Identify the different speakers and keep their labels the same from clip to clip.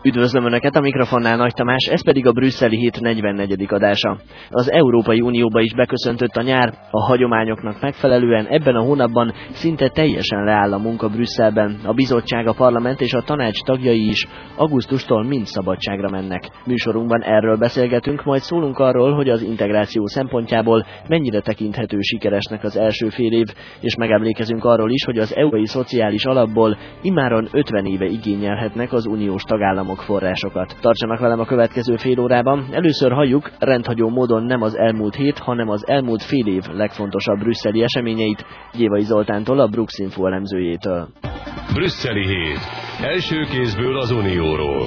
Speaker 1: Üdvözlöm Önöket, a mikrofonnál Nagy Tamás, ez pedig a Brüsszeli Hét 44. adása. Az Európai Unióba is beköszöntött a nyár, a hagyományoknak megfelelően ebben a hónapban szinte teljesen leáll a munka Brüsszelben. A bizottság, a parlament és a tanács tagjai is augusztustól mind szabadságra mennek. Műsorunkban erről beszélgetünk, majd szólunk arról, hogy az integráció szempontjából mennyire tekinthető sikeresnek az első fél év, és megemlékezünk arról is, hogy az Európai Szociális Alapból immáron 50 éve igényelhetnek az uniós tagállamok forrásokat. Tartsanak velem a következő fél órában. Először halljuk rendhagyó módon nem az elmúlt hét, hanem az elmúlt fél év legfontosabb brüsszeli eseményeit Gyévai Zoltántól, a Brux-Info elemzőjétől.
Speaker 2: Brüsszeli Hét. Első kézből az Unióról.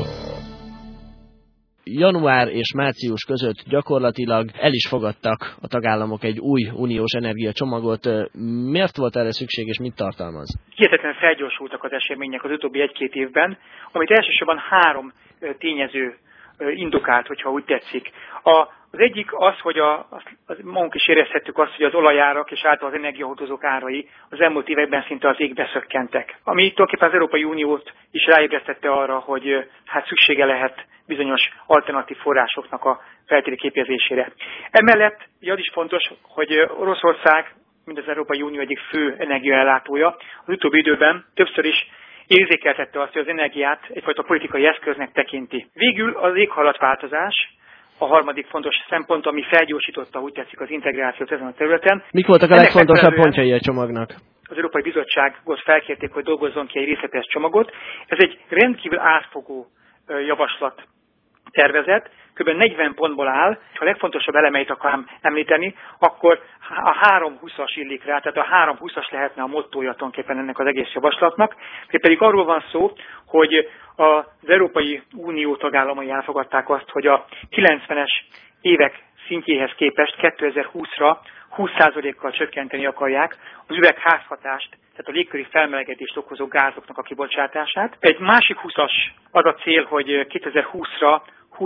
Speaker 1: Január és március között gyakorlatilag el is fogadtak a tagállamok egy új uniós energiacsomagot. Miért volt erre szükség, és mit tartalmaz?
Speaker 3: Hihetetlenül felgyorsultak az események az utóbbi egy-két évben, amit elsősorban három tényező indokált, hogyha úgy tetszik. Az egyik az, hogy magunk is érezhettük azt, hogy az olajárak és általában az energiahordozók árai az elmúlt években szinte az égbe szökkentek. Ami tulajdonképpen az Európai Uniót is ráébresztette arra, hogy szüksége lehet bizonyos alternatív forrásoknak a feltételi képezésére. Emellett az is fontos, hogy Oroszország, mint az Európai Unió egyik fő energiaellátója, az utóbbi időben többször is érzékeltette azt, hogy az energiát egyfajta politikai eszköznek tekinti. Végül az éghajlatváltozás a harmadik fontos szempont, ami felgyorsította, úgy tetszik, az integrációt ezen a területen.
Speaker 1: Mik voltak a legfontosabb pontjai a csomagnak?
Speaker 3: Az Európai Bizottságot felkérték, hogy dolgozzon ki egy részletes csomagot. Ez egy rendkívül átfogó javaslat tervezet, kb. 40 pontból áll. Ha a legfontosabb elemeit akarom említeni, akkor a 3-20-as illik rá, tehát a 3-20-as lehetne a mottója tulajdonképpen ennek az egész javaslatnak. Pedig arról van szó, hogy az Európai Unió tagállamai elfogadták azt, hogy a 90-es évek szintjéhez képest 2020-ra 20%-kal csökkenteni akarják az üvegházhatást, tehát a légköri felmelegedést okozó gázoknak a kibocsátását. Egy másik 20-as az a cél, hogy 2020-ra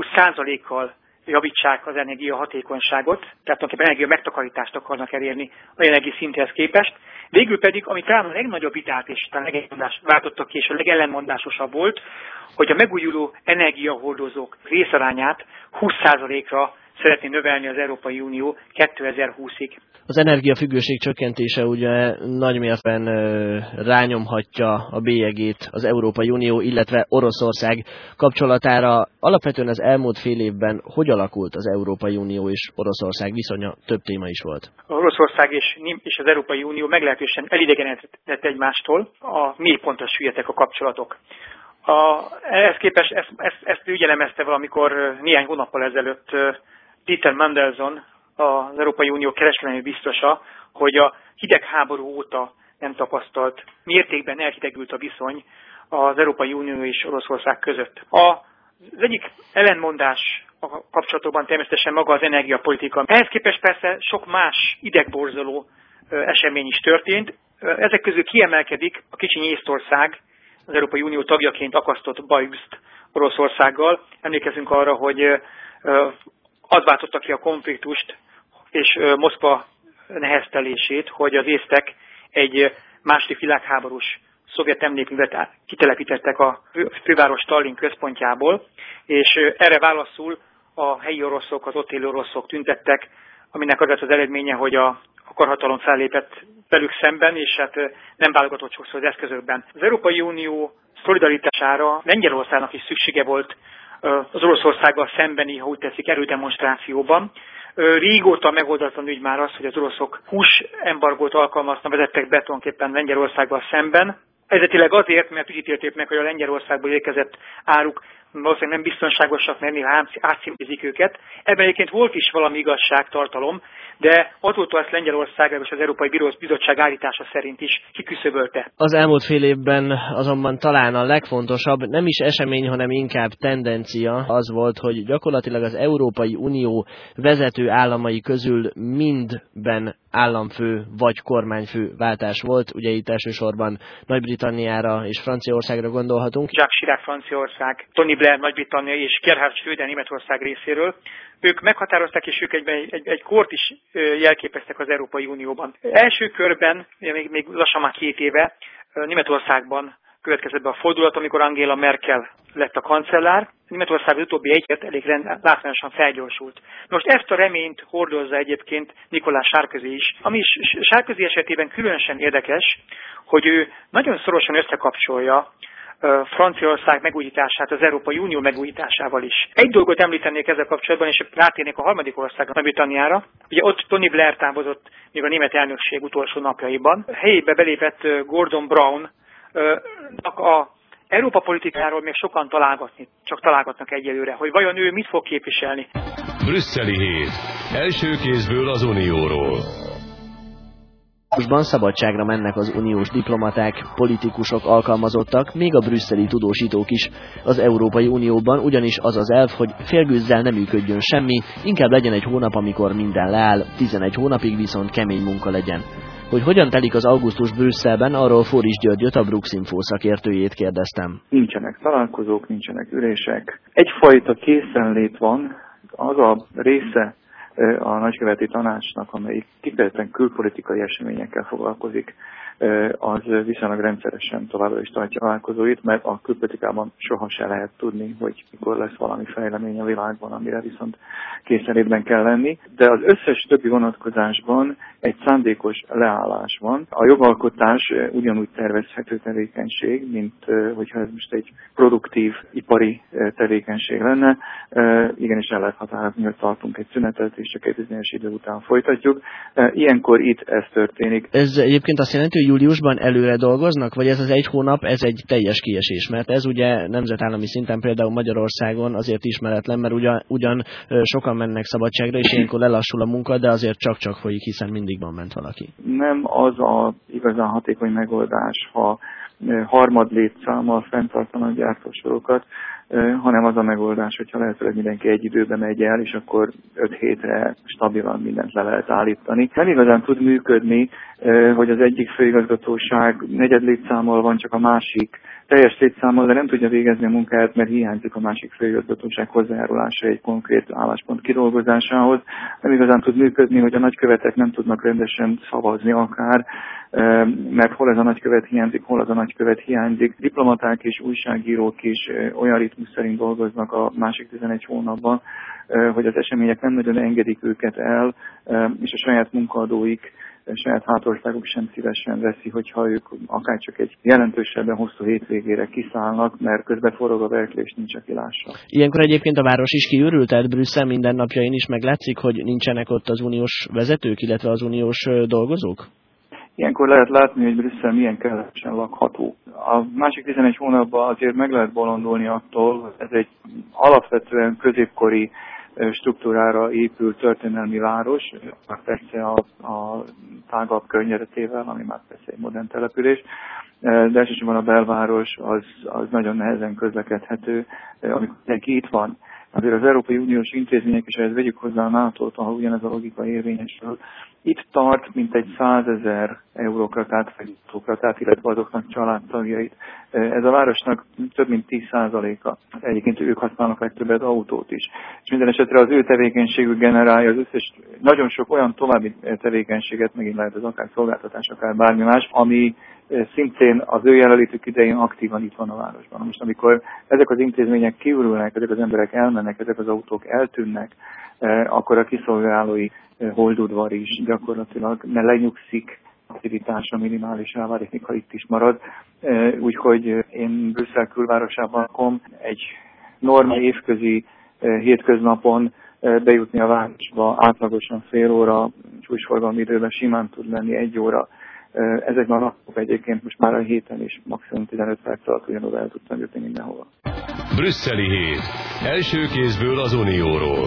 Speaker 3: 20%-kal javítsák az energiahatékonyságot, tehát tulajdonképpen energia megtakarítást akarnak elérni a jelenlegi szinthez képest. Végül pedig, ami talán a legnagyobb vitát és talán váltottak ki, és a legellenmondásosabb volt, hogy a megújuló energiahordozók részarányát 20%-ra szeretné növelni az Európai Unió 2020-ig.
Speaker 1: Az energiafüggőség csökkentése ugye nagy mértékben rányomhatja a bélyegét az Európai Unió, illetve Oroszország kapcsolatára. Alapvetően az elmúlt fél évben hogy alakult az Európai Unió és Oroszország viszonya? Több téma is volt.
Speaker 3: Oroszország és az Európai Unió meglehetősen elidegenedett egymástól, a mélypontra süllyedtek a kapcsolatok. Ehhez képest ezt ügyelemezte valamikor néhány hónappal ezelőtt Peter Mandelson, az Európai Unió kereskedelmi biztosa, hogy a hidegháború óta nem tapasztalt mértékben elhidegült a viszony az Európai Unió és Oroszország között. Az egyik ellentmondás a kapcsolatokban természetesen maga az energiapolitika. Ehhez képest persze sok más idegborzoló esemény is történt. Ezek közül kiemelkedik a kicsi Észtország, az Európai Unió tagjaként akasztott bajuszt Oroszországgal. Emlékezünk arra, hogy az váltotta ki a konfliktust és Moszkva neheztelését, hogy az észtek egy második világháborús szovjet emlékművet kitelepítettek a főváros Tallinn központjából, és erre válaszul a helyi oroszok, az ott élő oroszok tüntettek, aminek az lett az eredménye, hogy a karhatalom fellépett velük szemben, és nem válogatott sokszor az eszközökben. Az Európai Unió szolidaritására Lengyelországnak is szüksége volt az Oroszországgal szembeni, ha úgy tetszik, erődemonstrációban. Régóta megoldatlan ügy már az, hogy az oroszok húsembargót alkalmaznak, vezettek be tulajdonképpen Lengyelországgal szemben. Eredetileg azért, mert úgy ítélték meg, hogy a Lengyelországból érkezett áruk valószínűleg nem biztonságosak, mert néha átcímkézik őket. Ebben egyébként volt is valami igazságtartalom, de azóta ezt Lengyelország és az Európai Bizottság állítása szerint is kiküszöbölte.
Speaker 1: Az elmúlt fél évben azonban talán a legfontosabb, nem is esemény, hanem inkább tendencia az volt, hogy gyakorlatilag az Európai Unió vezető államai közül mindben államfő vagy kormányfő váltás volt. Ugye itt elsősorban Nagy-Britanniára és Franciaországra gondolhatunk.
Speaker 3: Jacques Chirac Franciaország, Tony Blair Nagy-Britannia és Gerhard Schröder Németország részéről. Ők meghatározták, és ők egy kort is jelképeztek az Európai Unióban. Első körben, még lassan már 2 éve Németországban következett be a fordulat, amikor Angela Merkel lett a kancellár. Németország az utóbbi egy évet elég látványosan felgyorsult. Most ezt a reményt hordozza egyébként Nicolas Sarkozy is, ami Sarkozy esetében különösen érdekes, hogy ő nagyon szorosan összekapcsolja Franciaország megújítását az Európai Unió megújításával is. Egy dolgot említenék ezzel kapcsolatban, és rátérnék a harmadik országra, Nagy-Britanniára. Ugye ott Tony Blair távozott még a német elnökség utolsó napjaiban. Helyébe belépett Gordon Brown, a Európa politikáról még sokan találgatnak egyelőre, hogy vajon ő mit fog képviselni.
Speaker 2: Brüsszeli hét. Első kézből az Unióról.
Speaker 1: Májusban szabadságra mennek az uniós diplomaták, politikusok, alkalmazottak, még a brüsszeli tudósítók is. Az Európai Unióban ugyanis az az elv, hogy félgőzzel nem működjön semmi, inkább legyen egy hónap, amikor minden leáll, 11 hónapig viszont kemény munka legyen. Hogy hogyan telik az augusztus Brüsszelben, arról Fóris Györgyöt, a Bruxinfo szakértőjét kérdeztem.
Speaker 4: Nincsenek találkozók, nincsenek ülések. Egyfajta készenlét van, az a része a nagyköveti tanácsnak, amelyik kifejezetten külpolitikai eseményekkel foglalkozik, az viszonylag rendszeresen továbbra is tartja találkozóit, mert a külpolitikában soha se lehet tudni, hogy mikor lesz valami fejlemény a világban, amire viszont készenlétben kell lenni. De az összes többi vonatkozásban egy szándékos leállás van. A jogalkotás ugyanúgy tervezhető tevékenység, mint hogyha ez most egy produktív ipari tevékenység lenne. Igenis el lehet határozni, hogy tartunk egy szünetet, és csak egy bizonyos idő után folytatjuk. Ilyenkor itt ez történik.
Speaker 1: Ez egyébként azt jelenti, hogy júliusban előre dolgoznak, vagy ez az egy hónap, ez egy teljes kiesés? Mert ez ugye nemzetállami szinten például Magyarországon azért ismeretlen, mert ugyan sokan mennek szabadságra, és ilyenkor lelassul a munka, de azért csak-csak folyik, hiszen mindig van ment valaki.
Speaker 4: Nem az a igazán hatékony megoldás, ha harmadlétszámmal fenntartanak gyártósorokat, hanem az a megoldás, hogyha lehetőleg mindenki egy időben megy el, és akkor 5 hétre stabilan mindent le lehet állítani. Nem igazán tud működni, hogy az egyik főigazgatóság negyedlétszámmal van, csak a másik teljes létszámmal, de nem tudja végezni a munkáját, mert hiányzik a másik főigazgatóság hozzájárulása egy konkrét álláspont kidolgozásához. Nem igazán tud működni, hogy a nagykövetek nem tudnak rendesen szavazni akár, mert hol ez a nagykövet hiányzik, hol az a nagykövet hiányzik. Diplomaták és újságírók is olyan ritmus szerint dolgoznak a másik 11 hónapban, hogy az események nem nagyon engedik őket el, és a saját munkaadóik, saját hátországuk sem szívesen veszi, hogyha ők akár csak egy jelentősebben hosszú hétvégére kiszállnak, mert közben forog a verkli, és nincs, aki lássa.
Speaker 1: Ilyenkor egyébként a város is kiürült, tehát Brüsszel mindennapjain is meglátszik, hogy nincsenek ott az uniós vezetők, illetve az uniós dolgozók?
Speaker 4: Ilyenkor lehet látni, hogy Brüsszel milyen kellemesen lakható. A másik 11 hónapban azért meg lehet bolondulni attól, hogy ez egy alapvetően középkori struktúrára épült történelmi város, persze a tágabb környezetével, ami már persze egy modern település, de elsősorban a belváros az nagyon nehezen közlekedhető, amikor mindenki itt van. Azért az Európai Uniós intézmények, és ehhez vegyük hozzá a NATO-t, ahol ugyanez a logika érvényesül, itt tart mintegy 100 000 eurokratát, vagy autokratát, illetve azoknak családtagjait. Ez a városnak több mint 10%-a. Egyébként ők használnak legtöbbet autót is. És minden esetre az ő tevékenységük generálja az összes, nagyon sok olyan további tevékenységet, megint lehet az akár szolgáltatás, akár bármi más, ami szintén az ő jelenlétük idején aktívan itt van a városban. Most amikor ezek az intézmények kiürülnek, ezek az emberek elmennek, ezek az autók eltűnnek, akkor a kiszolgálói holdudvar is gyakorlatilag lenyugszik, aktivitása minimálisá válik, még ha itt is marad. Úgyhogy én Brüsszel külvárosában lakom, egy normál évközi hétköznapon bejutni a városba átlagosan fél óra, csúcsforgalmi időben simán tud lenni 1 óra. Ezekben a napok egyébként most már a héten is maximum 15 perc alatt ugyanúgy el tudtam jutni mindenhova.
Speaker 2: Brüsszeli hét. Első kézből az Unióról.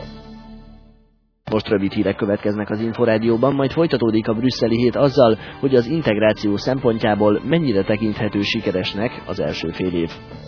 Speaker 1: Most rövid hírek következnek az Inforádióban, majd folytatódik a brüsszeli hét azzal, hogy az integráció szempontjából mennyire tekinthető sikeresnek az első fél év.